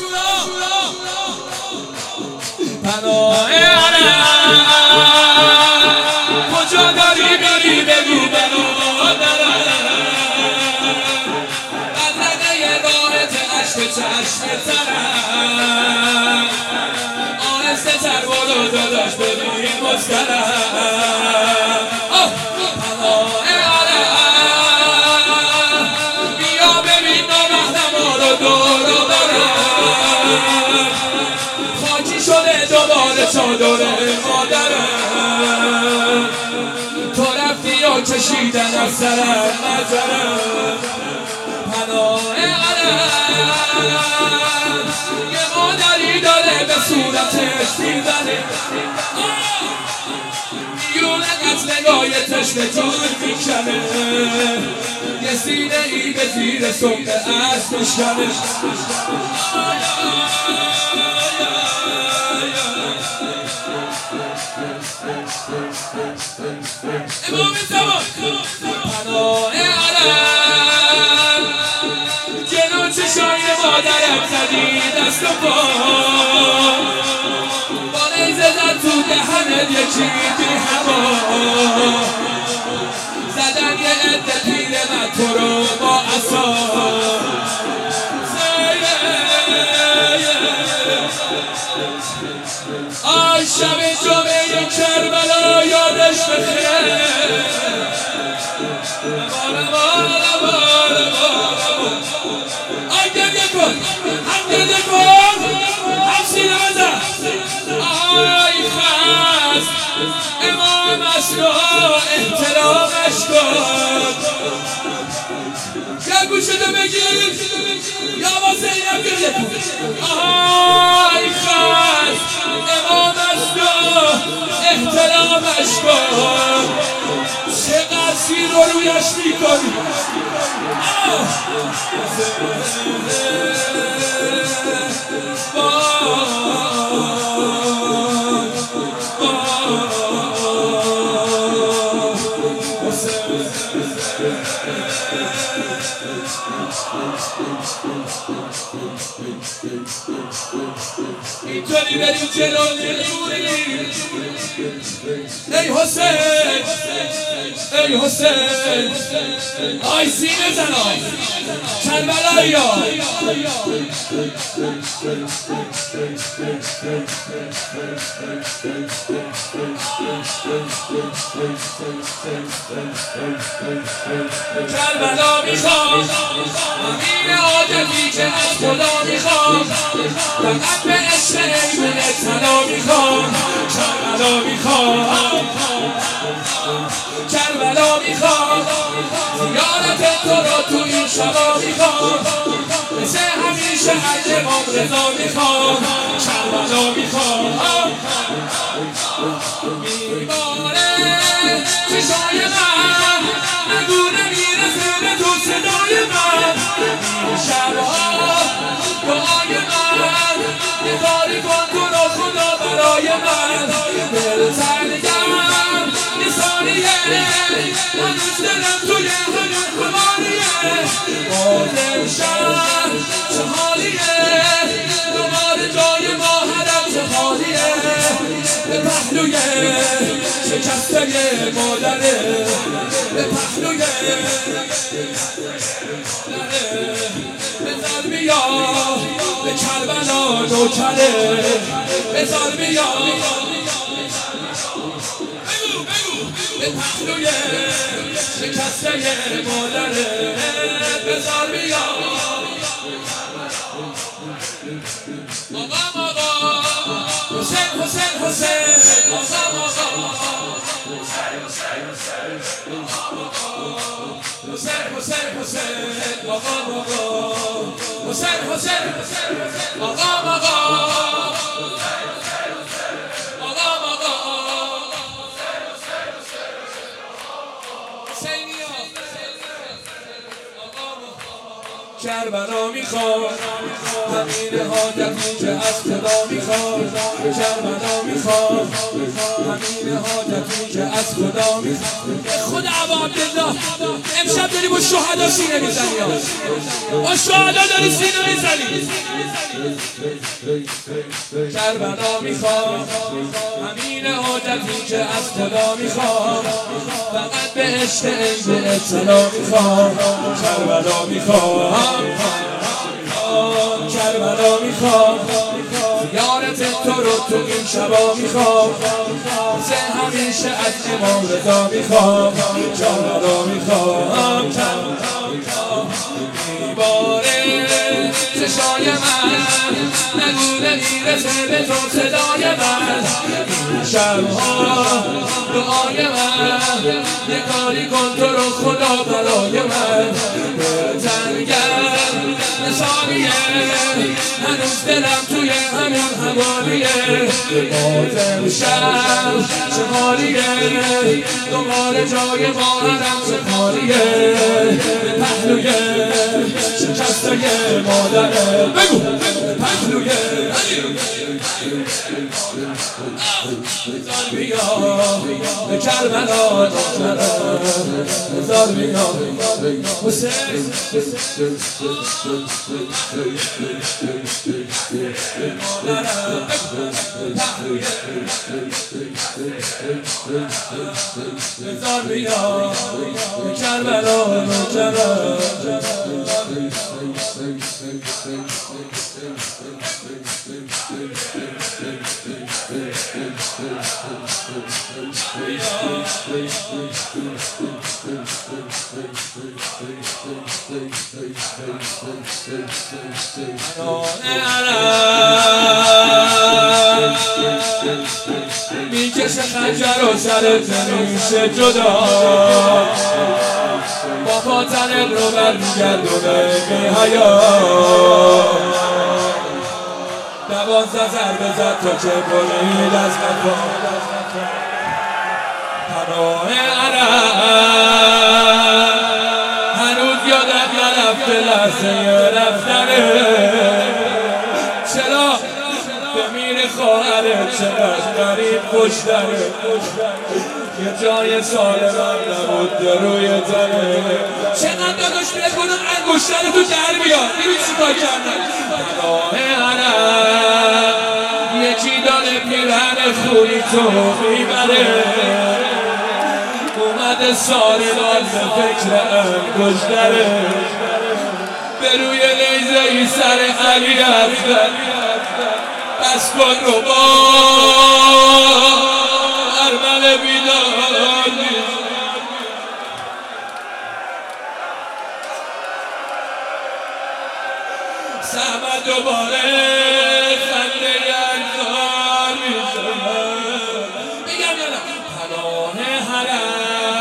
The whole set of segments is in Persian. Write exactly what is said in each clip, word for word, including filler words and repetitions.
پناه علم کجا داری میری بگو برادرم بدرقه راحت عشق چشم ترم آهسته تر برو داداش ببین مسترم پناه علم بیا ببین نامحرم ها رو دور و برم خاکی شده دوباره چادر مادرم تو رفتی یا کشیدن از سرم نظرم پناه علم یه مادری داره به صورتش میزنه میونه قتل نگاه تشنه جور میکنه یه سینه ای به زیر سمت از میشکنه امام زمان پناه علم جلو چشای مادرم زدی دست و پا با نیزه زد تو دهنت یکی بی هوا زدن یه عده پیرمرد تو رو با عصا آی شب جمعه کربلا یادش بخیر آی گریه کن هم گریه کن هم سینه بزن آی خست امامش رو احترامش کن یا گوشتو بگیر یا واسه اینم گریه کن آی خست امامش رو احترامش کن چقدر سیر رو رویش میکنی اینطوری بریم جلو نمیمونی ای حسین ای حسین آی سینه زنان کربلایی ها کربلا میخوام امین عادتی که از خدا میخوام فقط به عشق ایمون طلا میخوام کربلا میخوام کربلا میخوام زیارت تو رو تو این شبا میخوام مثل همیشه از امام رضا میخوام کربلا میخوام میباره چشای من نگونه میرسه به تو صدای من این شبها دعای من یه کاری کن تو رو خدا برای من دل سرگرم یه ثانیه هنوز دلم توی همون خماریه بازم شب چه حالیه دوباره جای ما هدم چه خالیه به پهلوی شکسته مادره به پهلوی بزار بیا به کربلا نوکره بزار بیا به پهلوی شکسته مادره بزار بیا آقا آقا حسین حسین حسین آقا آقا حسین حسین حسین آقا آقا حسین حسین آقا آقا کربلا میخواد همین حاجتی که از خدا میخواد کربلا میخواد همین حاجتی که از خدا میخواد خدا ابا عبدالله امشب داری با شهدا سینه میزنی با شهدا داری سینه میزنی کربلا میخوام همین حاجتی که از خدا میخوام فقط به عشق عین اطلاع میخوام کربلا میخوام کربلا میخوام زیارت تو رو تو این شبا میخوام سه همیشه از امام رضا میخوام کربلا میخوام میباره چشای من نگونه میرسه به تو صدای من شبها دعای من یه کاری کن تو رو خدا برای من تنگم نسانیه هنوز دلم توی همین حوالیه بازم شب چه حالیه دوباره جای مادرم چه خالیه پهلوی شکستای مادره بگو پهلوی زار بیا به کربلا نوکرم زار بیا حسین زار بیا به کربلا نوکرم میکشه خنجر و سرت نمیشه جدا با پاتنت رو برمیگردونه بی حیا دوازده ضربه زد تا که برید از مکان پناه عرب هنوز یادم نرفته لحظه رفتنه چرا بمیره خواهرت چقدر غریب کشتنه یه جای سالم نبود روی تنه چقدر داداش بیره کنم انگشتر تو در بیاد ببین چیکار کردن پناه عرب یکی داره پیرهن خوری تو میبره اومده سالمان به فکر انگشتره به روی نیزه ای سر علی رفتن بس کن رو با ارمل بیدار سهمت دوباره خنده انگار میشن بگم یادم پناه حرم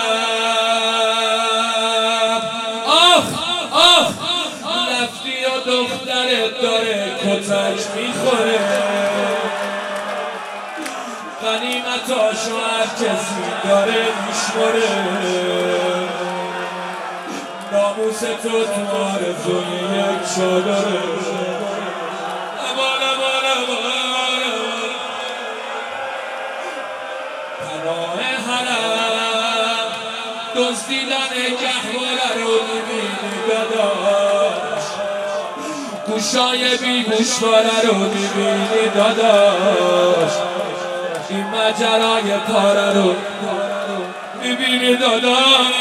آخ آخ نفتی و دخترت داره کتک میخوره غنیمتاشو هر کسی داره میشماره ناموس تو تو آرزوی یک چادره امان امان امان پناه حرم دزدیدن گهواره رو میبینی داداش گوشای بیگوشواره رو میبینی داداش این مجرای پاره رو میبینی داداش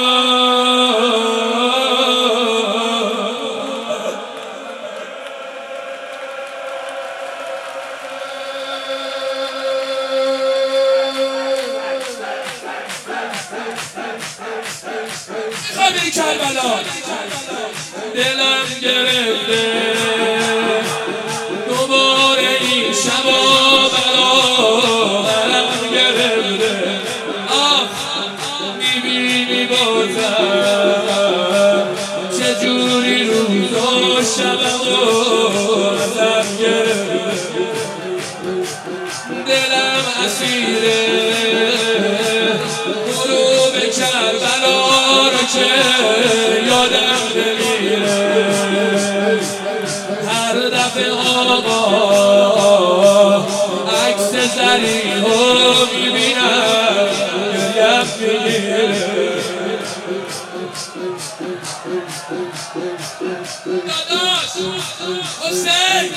میخوای کربلا دلم گرفته دوباره این شبا بلا گرفته آه میبینی بازم چجوری روز و شبم و ازم گرفته دلم اسیره غروب کربلا رو که یادم نمیره هر دفعه آقا عکس زریحو میبینم گریم میگیره داداش حسین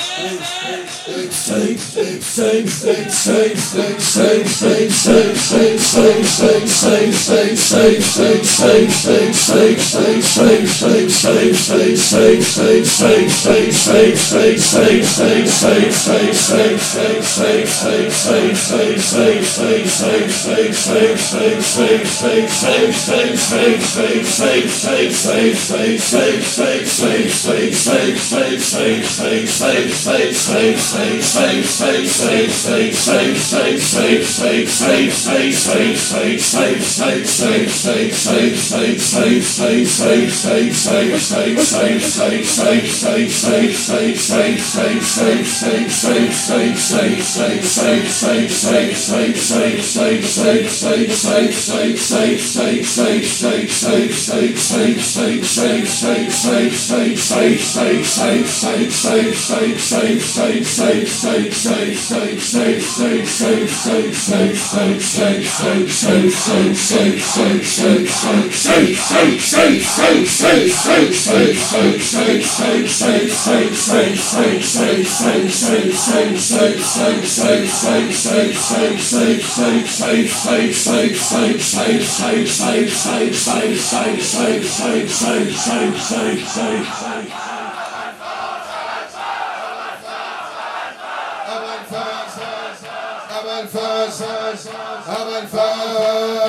أبا الفاس أبا الفاس